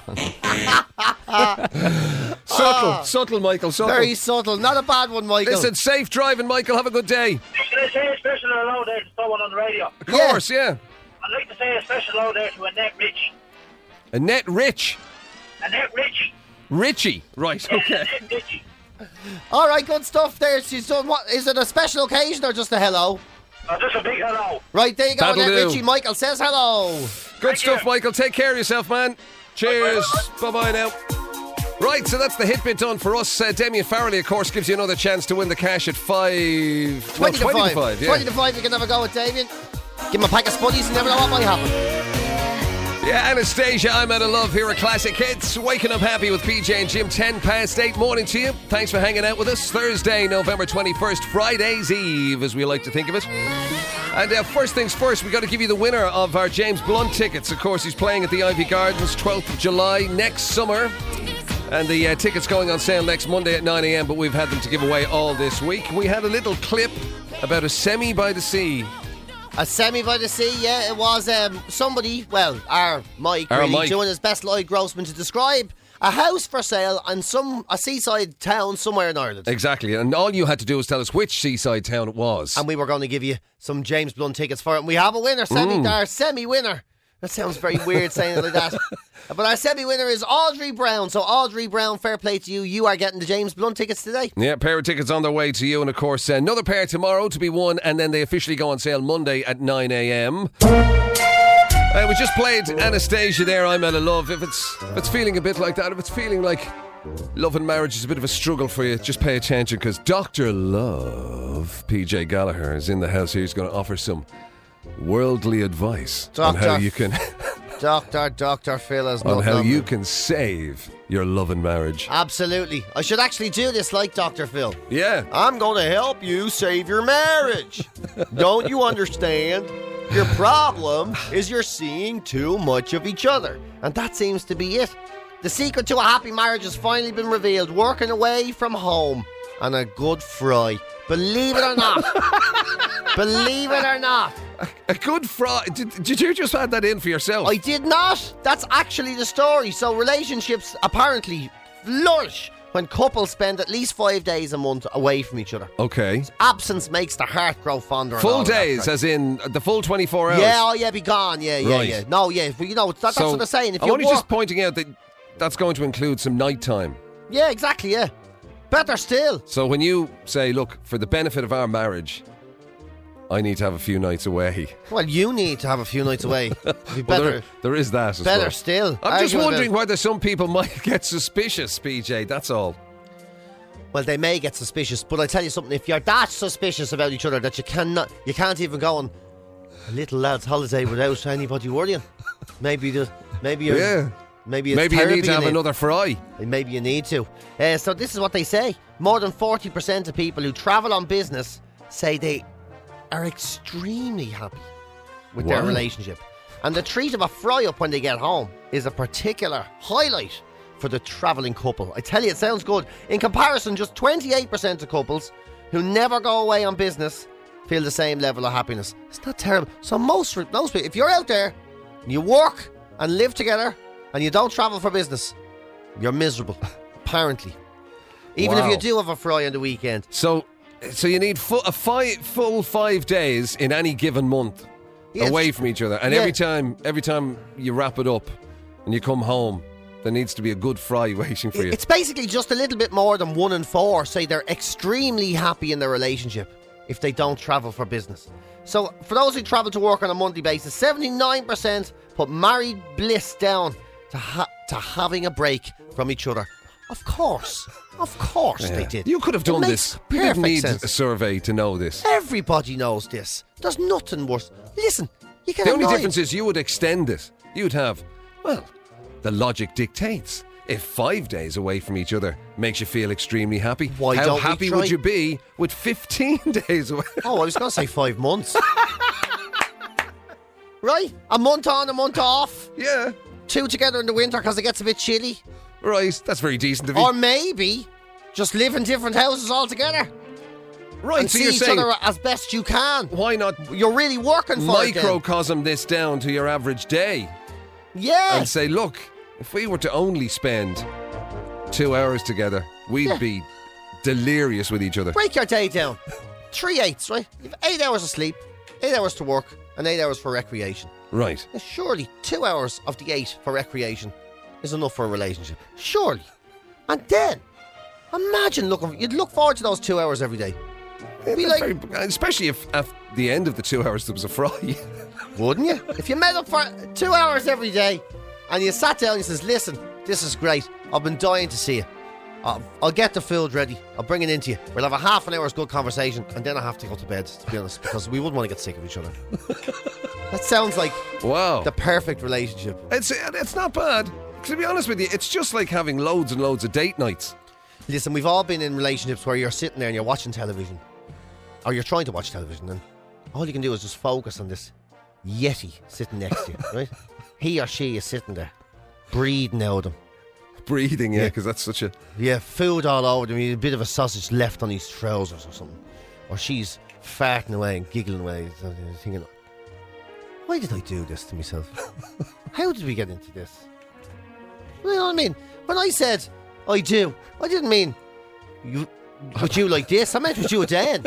Subtle, subtle, Michael, subtle. Very subtle. Not a bad one, Michael. Listen, safe driving, Michael. Have a good day. Can I say a special hello there to someone on the radio? Of course, yeah. I'd like to say a special hello there to Annette Rich. Annette Rich. Annette Richie. Richie. Right, Yeah, okay. Annette Richie. All right, good stuff there. She's done what? Is it a special occasion or just a hello? Uh, just a big hello. Right, there you go. That'll Annette do. Richie. Michael says hello. Good stuff, Michael. Take care of yourself, man. Cheers. Bye-bye now. Right, so that's the hit bit done for us. Uh, Damien Farrelly, of course, gives you another chance to win the cash at five. twenty well, to five. to five, yeah. twenty to five, you can have a go with Damien. Give him a pack of spuddies, you never know what might happen. Yeah, Anastasia, I'm out of love here at Classic Hits. Waking up happy with P J and Jim, ten past eight. Morning to you. Thanks for hanging out with us. Thursday, November twenty-first, Friday's Eve, as we like to think of it. And uh, first things first, we got to give you the winner of our James Blunt tickets. Of course, he's playing at the Ivy Gardens, twelfth of July, next summer. And the uh, tickets going on sale next Monday at nine a.m, but we've had them to give away all this week. We had a little clip about a semi by the sea. A semi by the sea, yeah, it was um, somebody, well, our Mike, Our really Mike. doing his best Lloyd Grossman to describe a house for sale in some a seaside town somewhere in Ireland. Exactly, and all you had to do was tell us which seaside town it was. And we were going to give you some James Blunt tickets for it. And we have a winner, semi, Mm. our semi-winner. That sounds very weird saying it like that. But our semi-winner is Audrey Brown. So Audrey Brown, fair play to you. You are getting the James Blunt tickets today. Yeah, pair of tickets on their way to you, and of course another pair tomorrow to be won, and then they officially go on sale Monday at nine a.m. Uh, we just played Anastasia there, I'm out of love. If it's, if it's feeling a bit like that, if it's feeling like love and marriage is a bit of a struggle for you, just pay attention, because Doctor Love, P J Gallagher, is in the house here. He's going to offer some worldly advice on how Doctor you can Doctor, Doctor Phil is on not how number. you can save your love and marriage. Absolutely. I should actually do this like Doctor Phil. Yeah. I'm going to help you save your marriage. Don't you understand? Your problem is you're seeing too much of each other. And that seems to be it. The secret to a happy marriage has finally been revealed. Working away from home and a good fry. Believe it or not. Believe it or not. A good fry. Did, did you just add that in for yourself? I did not. That's actually the story. So relationships apparently flourish when couples spend at least five days a month away from each other. Okay. Absence makes the heart grow fonder. and Full all of that days, crap. as in the full twenty-four hours? Yeah, oh yeah, be gone. Yeah, yeah, Right. yeah. No, yeah. Well, you know, that, that's So, what they're saying. If I'm you only work, just pointing out that that's going to include some night time. yeah, exactly. Yeah, better still. So when you say, look, for the benefit of our marriage, I need to have a few nights away. Well, you need to have a few nights away. Be Well, better. there, there is that as better well. still. I'm just Argue wondering about- whether some people might get suspicious, P J, that's all. Well, they may get suspicious, but I tell you something. If you're that suspicious about each other that you cannot, you can't even go on a little lad's holiday without anybody worrying. Maybe the, maybe you're, Yeah. maybe it's Maybe you therapy need to have need. another fry. Maybe you need to. Uh, so this is what they say. More than forty percent of people who travel on business say they are extremely happy with their Wow. relationship. And the treat of a fry-up when they get home is a particular highlight for the travelling couple. I tell you, it sounds good. In comparison, just twenty-eight percent of couples who never go away on business feel the same level of happiness. It's not terrible. So most, most people, if you're out there and you work and live together and you don't travel for business, you're miserable, apparently. Even Wow. if you do have a fry on the weekend. So so you need fu- a five, full five days in any given month Yeah, away it's- from each other. And yeah. every time every time you wrap it up and you come home, there needs to be a good fry waiting for you. It's basically just a little bit more than one in four say they're extremely happy in their relationship if they don't travel for business. So for those who travel to work on a monthly basis, seventy-nine percent put married bliss down to ha- to having a break from each other. Of course, of course they Yeah. did. You could have It done makes this. You didn't perfect need sense. a survey to know this. Everybody knows this. There's nothing worse. Listen, you can The only annoy- difference is you would extend it. You'd have, well, the logic dictates if five days away from each other makes you feel extremely happy, Why how don't we happy try- would you be with fifteen days away? Oh, I was going to say five months. Right? A month on, a month off. Yeah. Two together in the winter because it gets a bit chilly. Right, that's very decent of you. Or maybe just live in different houses altogether. Right, and so see you're each saying, other as best you can. why not You're really working for it then. microcosm this down to your average day Yeah. and say, look, if we were to only spend two hours together, we'd Yeah. be delirious with each other. Break your day down. Three eighths, right? You've eight hours of sleep, eight hours to work, and eight hours for recreation. Right. Now, surely two hours of the eight for recreation is enough for a relationship. Surely. And then, imagine looking, you'd look forward to those two hours every day. Be like, Very- especially if at the end of the two hours there was a fry. wouldn't you? If you met up for two hours every day and you sat down and you says, listen, this is great. I've been dying to see you. I'll, I'll get the food ready. I'll bring it into you. We'll have a half an hour's good conversation and then I have to go to bed, to be honest, because we wouldn't want to get sick of each other. That sounds like Wow. the perfect relationship. It's, it's not bad. To be honest with you, it's just like having loads and loads of date nights. Listen, we've all been in relationships where you're sitting there and you're watching television, or you're trying to watch television, and all you can do is just focus on this yeti sitting next to you, right? He or she is sitting there, breathing out of him. Breathing, yeah, Yeah. because that's such a... Yeah, food all over them. A bit of a sausage left on his trousers or something. Or she's farting away and giggling away, thinking, why did I do this to myself? How did we get into this? You know what I mean? When I said, I do, I didn't mean you with you like this. I meant with you then.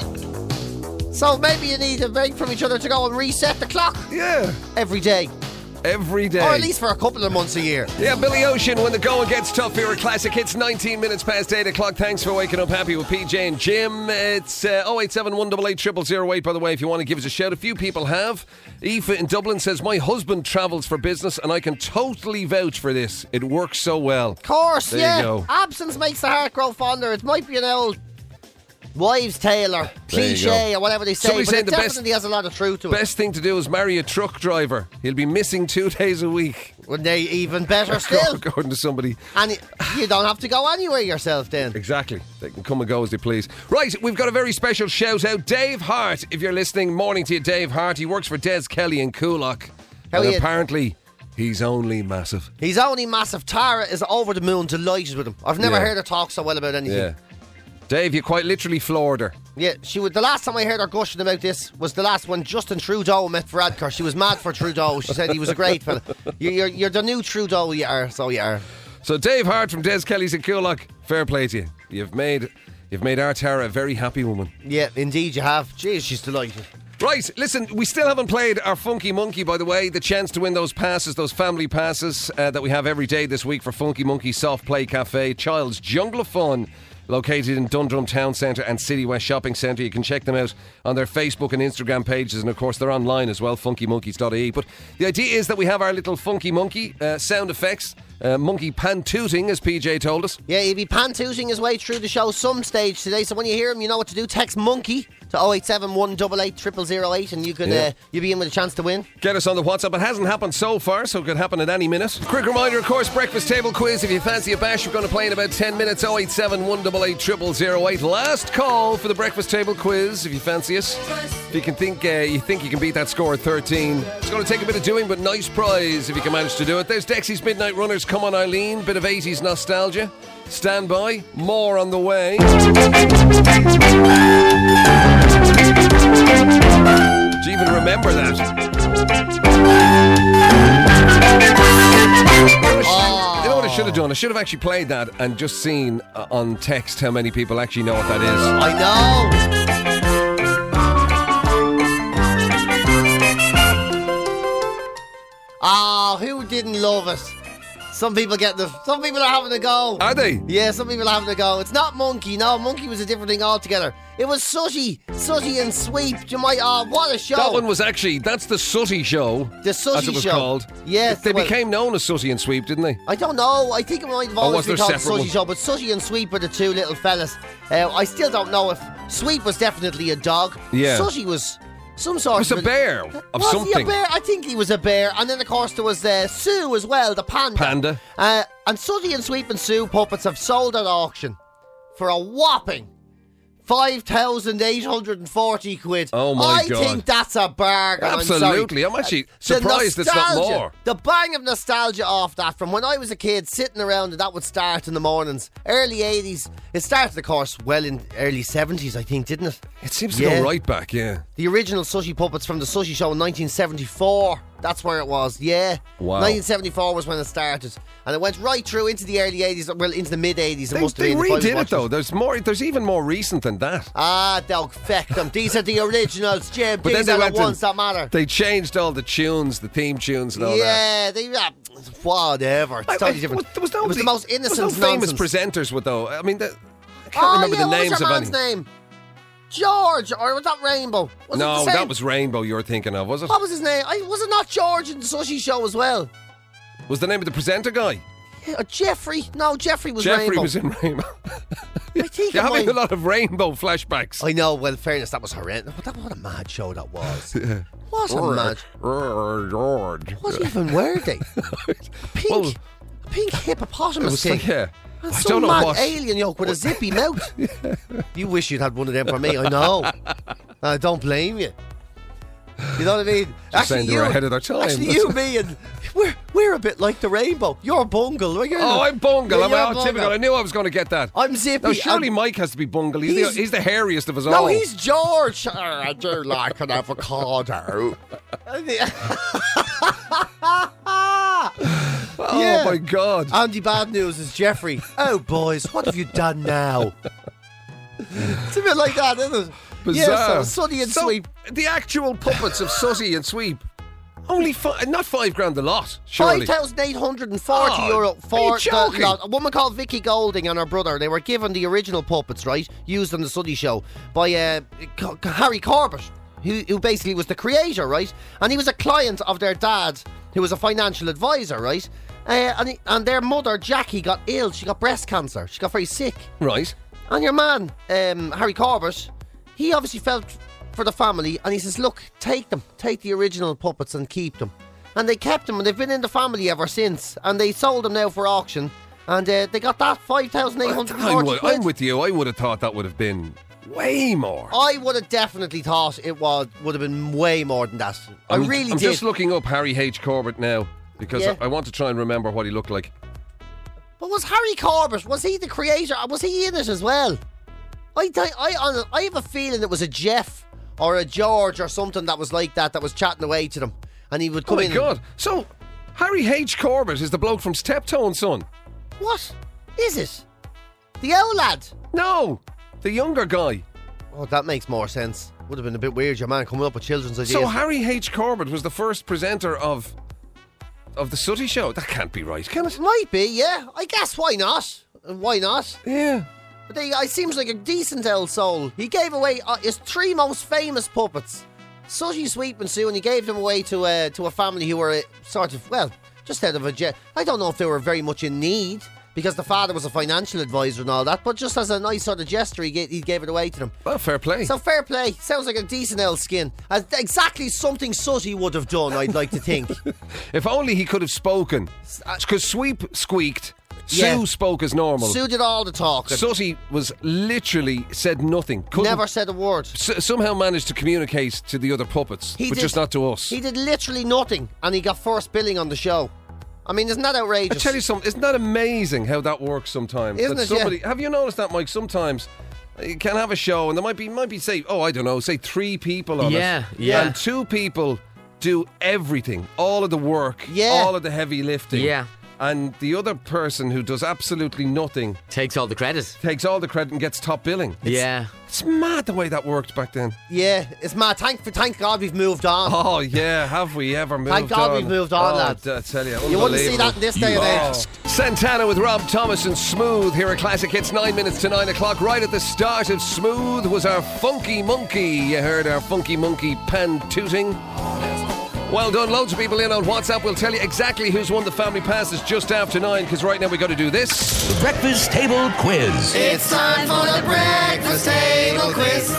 So maybe you need a break from each other to go and reset the clock Yeah. every day. Every day. Or at least for a couple of months a year. Yeah, Billy Ocean, when the going gets tough here at Classic Hits, nineteen minutes past eight o'clock. Thanks for waking up happy with P J and Jim. It's uh, oh eight seven, one eight eight, zero zero zero eight, by the way, if you want to give us a shout. A few people have. Aoife in Dublin says, my husband travels for business and I can totally vouch for this. It works so well. Of course, There yeah. you go. Absence makes the heart grow fonder. It might be an old wives' tale or There you cliche go. or whatever they say, Somebody but said it the best- definitely has a lot of truth to it. Best thing to do is marry a truck driver. He'll be missing two days a week. Wouldn't they even better still? According to somebody. And it- you don't have to go anywhere yourself then. Exactly. They can come and go as they please. Right, we've got a very special shout out. Dave Hart, if you're listening, morning to you, Dave Hart. He works for Des Kelly in Coolock. How and are you? apparently, he's only massive. He's only massive. Tara is over the moon, delighted with him. I've never Yeah. heard her talk so well about anything. Yeah. Dave, you quite literally floored her. Yeah, she would. The last time I heard her gushing about this was the last when Justin Trudeau met Varadkar. She was mad for Trudeau. She said he was a great fella. You're, you're, you're the new Trudeau, you are. So you are. So Dave Hart from Des Kelly's in Coolock, fair play to you. You've made you've made our Tara a very happy woman. Yeah, indeed you have. Jeez, she's delighted. Right, listen, we still haven't played our Funky Monkey, by the way. The chance to win those passes, those family passes uh, that we have every day this week for Funky Monkey Soft Play Cafe, Child's Jungle of Fun, located in Dundrum Town Centre and City West Shopping Centre. You can check them out on their Facebook and Instagram pages, and of course they're online as well, funky monkeys dot I E. But the idea is that we have our little Funky Monkey uh, sound effects, uh, monkey pan-tooting, as P J told us. Yeah, he'll be pan-tooting his way through the show some stage today. So when you hear him, you know what to do. Text monkey to oh eight seven, one eight eight, zero zero zero eight and you can Yeah. uh, you'll be in with a chance to win. Get us on the WhatsApp. It hasn't happened so far, so it could happen at any minute. Quick reminder, of course, breakfast table quiz. If you fancy a bash, we're going to play in about ten minutes. oh eight seven, one eight eight, zero zero zero eight. Last call for the breakfast table quiz. If you fancy us, if you can think, uh, you think you can beat that score at thirteen. It's going to take a bit of doing, but nice prize if you can manage to do it. There's Dexy's Midnight Runners. Come on, Eileen. Bit of eighties nostalgia. Stand by. More on the way. Do you even remember that? You know what I should have done? I should have actually played that and just seen uh, on text how many people actually know what that is. I know. Oh, who didn't love it? Some people get the. Some people are having a go. Are they? Yeah, some people are having a go. It's not Monkey. No, Monkey was a different thing altogether. It was Sooty, Sooty and Sweep. You might. Oh, what a show! That one was actually, that's the Sooty Show. The Sooty as it was Show. called. Yes, They well- became known as Sooty and Sweep, didn't they? I don't know. I think it might have Or always was been there called separate Sooty ones? Show, but Sooty and Sweep were the two little fellas. Uh, I still don't know if Sweep was definitely a dog. Yeah. Sooty was Some sort It was of a bear of was something. he a bear? I think he was a bear. And then, of course, there was uh, Sue as well, the panda. Panda. Uh, and Sooty and Sweep and Sue puppets have sold at auction for a whopping five thousand eight hundred forty quid. Oh, my I God. think that's a bargain. Absolutely. I'm, I'm actually The surprised it's not nostalgia, more. The bang of nostalgia off that from when I was a kid sitting around and that would start in the mornings. Early eighties. It started, of course, well in early seventies, I think, didn't it? It seems to Yeah. go right back, yeah. The original Sushi puppets from the Sushi Show in nineteen seventy-four. That's where it was, yeah. Wow. nineteen seventy-four was when it started. And it went right through into the early eighties, well, into the mid-eighties. It They, must have they been. if I was redid it, watching though. There's more. There's even more recent than that. Ah, they'll feck them. These are the originals, Jim. But then These they are the went and- ones that matter. They changed all the tunes, the theme tunes and all that. Yeah, they, uh, whatever. It's I- totally I- different. There was, it was the most there innocent was no famous nonsense. presenters with though. I mean, the, I can't Oh, remember yeah, the what names was your of man's any. name? George, or was that Rainbow? Was it No, the same? that was Rainbow you were thinking of, was it? What was his name? I, was it not George in the Sushi Show as well? Was the name of the presenter guy? Yeah, or Jeffrey? No, Jeffrey was Jeffrey Rainbow. was in Rainbow. I think You're it having might- a lot of Rainbow flashbacks. I know, well, in fairness, that was horrendous. What, that, what a mad show that was. What a mad... George. What even were they? Pink, Well, a pink It hippopotamus was thing. like, yeah. And I some don't know mad what. alien yoke with a zippy mouth. You wish you'd had one of them for me, I know. I don't blame you. You know what I mean? Just saying they were ahead of their time. Actually, you, me, and we're, we're a bit like the Rainbow. You're Bungle. Right? You're Oh, I'm Bungle. Yeah, I'm you're oh, typical. Bungle. I knew I was going to get that. I'm Zippy. No, surely and- Mike has to be Bungle. He's, He's- the, he's the hairiest of us No, all. he's George. Oh, I do like an avocado. Oh, Yeah. my God. Andy Bad News is Jeffrey. Oh, boys, what have you done now? It's a bit like that, isn't it? Bizarre. Yeah, so Sonny and So, Sweep. The actual puppets of Sussy and Sweep. Only five, not five grand a lot, surely. five thousand eight hundred forty Oh, euro are for you the joking? lot. A woman called Vicky Golding and her brother. They were given the original puppets, right? Used on the Sunday Show by uh, C- C- Harry Corbett, who, who basically was the creator, right? And he was a client of their dad, who was a financial advisor, right? Uh, and, he, and their mother, Jackie, got ill. She got breast cancer. She got very sick. Right. And your man, um, Harry Corbett, he obviously felt for the family, and he says, look, take them. Take the original puppets and keep them. And they kept them, and they've been in the family ever since. And they sold them now for auction. And uh, they got that five thousand eight hundred I forty would, quid. I'm with you. I would have thought that would have been way more. I would have definitely thought it was would have been way more than that. I I'm, really I'm did. just looking up Harry H. Corbett now because Yeah. I, I want to try and remember what he looked like. But was Harry Corbett, was he the creator? Was he in it as well? I, I, I, I have a feeling it was a Jeff or a George or something that was like that, that was chatting away to them. And he would Oh come my in. God. So, Harry H. Corbett is the bloke from Steptoe and Son. What is it? The old lad? No, the younger guy. Oh, that makes more sense. Would have been a bit weird, your man coming up with children's ideas. So Harry H. Corbett was the first presenter of of the Sooty Show. That can't be right, can it? Might be, yeah. I guess, why not? Why not? Yeah. But they, he seems like a decent old soul. He gave away uh, his three most famous puppets, Sushi, Sweep and Sue, and he gave them away to, uh, to a family who were uh, sort of, well, just out of a jet. I don't know if they were very much in need, because the father was a financial advisor and all that, but just as a nice sort of gesture, he gave, he gave it away to them. Well, fair play. So fair play. Sounds like a decent old skin. Uh, exactly something Sooty would have done, I'd like to think. If only he could have spoken. Because Sweep squeaked. Yeah. Sue spoke as normal. Sue did all the talking. Sooty was literally said nothing. Couldn't, Never said a word. s- somehow managed to communicate to the other puppets, He but did- just not to us. He did literally nothing, and he got first billing on the show. I mean, isn't that I outrageous? tell you something, isn't that amazing how that works sometimes? Isn't that it, yeah? somebody, Have you noticed that, Mike? Sometimes you can have a show and there might be, might be say, oh, I don't know, say three people on Yeah, it. yeah. And two people do everything, all of the work, Yeah. all of the heavy lifting. Yeah. And the other person who does absolutely nothing Takes all the credit. takes all the credit and gets top billing. Yeah. It's mad the way that worked back then. Yeah, it's mad. Thank, thank God we've moved on. Oh, yeah, have we ever moved on? Thank God we've moved on, oh, lads. I tell you, You wouldn't see that in this day and age. Santana with Rob Thomas and Smooth here at Classic Hits, nine minutes to nine o'clock. Right at the start of Smooth was our Funky Monkey. You heard our Funky Monkey pan tooting. Well done. Loads of people in on WhatsApp. We'll tell you exactly who's won the family passes just after nine, because right now we've got to do this. The Breakfast Table Quiz. It's time for the breakfast table quiz.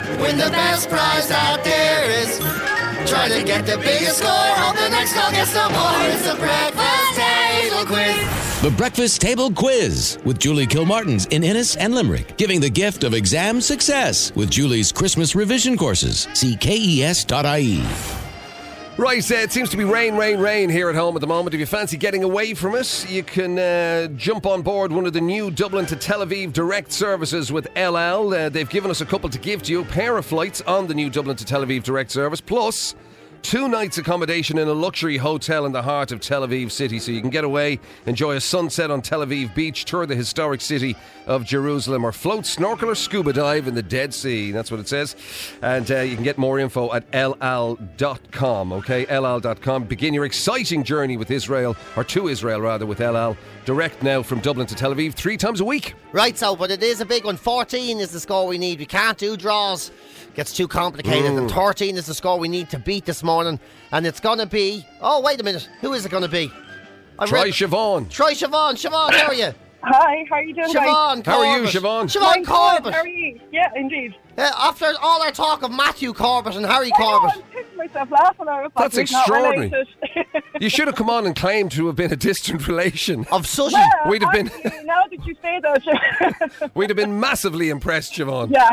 Win the best prize out there is try to get the biggest score. Hope the next call gets no more. It's a breakfast table quiz. The Breakfast Table Quiz with Julie Kilmartins in Innis and Limerick, giving the gift of exam success with Julie's Christmas revision courses. See K E S dot I E. Right, uh, it seems to be rain, rain, rain here at home at the moment. If you fancy getting away from it, you can uh, jump on board one of the new Dublin to Tel Aviv direct services with El Al. Uh, they've given us a couple to give to you, a pair of flights on the new Dublin to Tel Aviv direct service, plus two nights accommodation in a luxury hotel in the heart of Tel Aviv city, so you can get away, enjoy a sunset on Tel Aviv beach, tour the historic city of Jerusalem, or float, snorkel or scuba dive in the Dead Sea. That's what it says. And uh, you can get more info at L Al dot com, okay? L Al dot com. Begin your exciting journey with Israel, or to Israel rather, with El Al. Direct now from Dublin to Tel Aviv three times a week. Right, so, but it is a big one. fourteen is the score we need. We can't do draws. Gets too complicated. Mm. And thirteen is the score we need to beat this morning. And it's going to be... Oh, wait a minute. Who is it going to be? I Try read- Siobhan. Try Siobhan. Siobhan, how are you? Hi, how are you doing, Siobhan guys? How are you, Corbett. Siobhan? Siobhan I'm Corbett. good, How are you? Yeah, indeed. Uh, after all our talk of Matthew Corbett and Harry I know, Corbett. I'm pissing myself laughing. I was like, That's we're not extraordinary. related. You should have come on and claimed to have been a distant relation. Of Sushi. Well, We'd have been- actually, now that you say that, We'd have been massively impressed, Siobhan. yeah.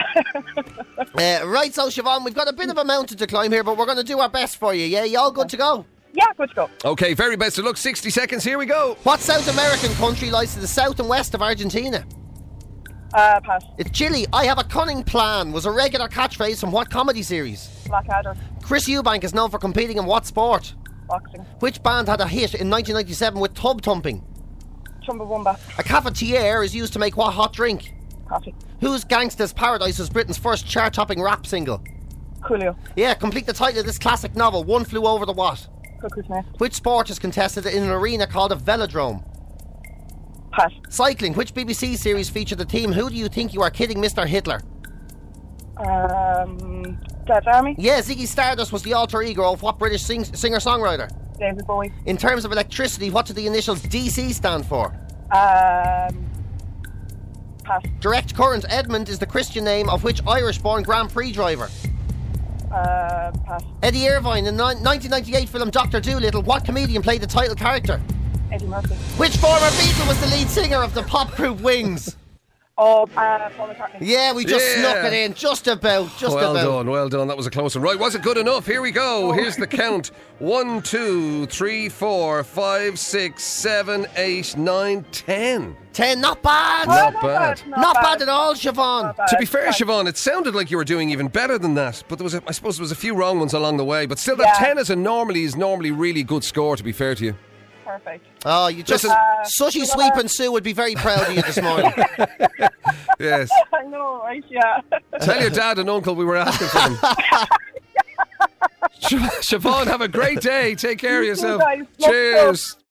Uh, right, so Siobhan, we've got a bit of a mountain to climb here, but we're going to do our best for you, yeah? You all good to go? yeah, good to go. Okay, very best of luck. sixty seconds, here we go. What South American country lies to the south and west of Argentina? Uh, pass. It's Chile. I have a cunning plan was a regular catchphrase from what comedy series? Blackadder. Chris Eubank is known for competing in what sport? Boxing. Which band had a hit in nineteen ninety-seven with Tub Thumping? Chumbawamba. A cafetiere is used to make what hot drink? Coffee. Whose Gangsta's Paradise was Britain's first chart-topping rap single? Coolio. Yeah, complete the title of this classic novel, One Flew Over the What? Cuckoo's Nest. Which sport is contested in an arena called a velodrome? Pass. Cycling. Which B B C series featured the theme Who Do You Think You Are Kidding, Mister Hitler? Um, Dead Army. Yeah, Ziggy Stardust was the alter ego of what British sing- singer-songwriter? David Bowie. In terms of electricity, what do the initials D C stand for? Um, pass. Direct current. Edmund is the Christian name of which Irish-born Grand Prix driver? Uh, pass. Eddie Irvine. In the nineteen ninety-eight film Doctor Dolittle, what comedian played the title character? Eddie Murphy. Which former Beatle was the lead singer of the pop group Wings? Oh, uh, Paul McCartney. Yeah, we just Yeah. snuck it in. Just about. Just well about. done, well done. That was a close one. Right, was it good enough? Here we go. Here's the count. One, two, three, four, five, six, seven, eight, nine, ten. Ten. Not bad. Not not bad. bad. Not, Not bad. bad. at all, Siobhan. Not bad. To be fair, Right. Siobhan, it sounded like you were doing even better than that. But there was, a, I suppose, there was a few wrong ones along the way. But still, that Yeah. ten is a normally is normally really good score. To be fair to you. Perfect. Oh, you just. Listen- Uh, Sushi well, Sweep uh, and Sue would be very proud of you this morning. Yes. I know, right? Yeah. Tell your dad and uncle we were asking for them. Siobhan, have a great day. Take care of yourself. guys. Love Cheers.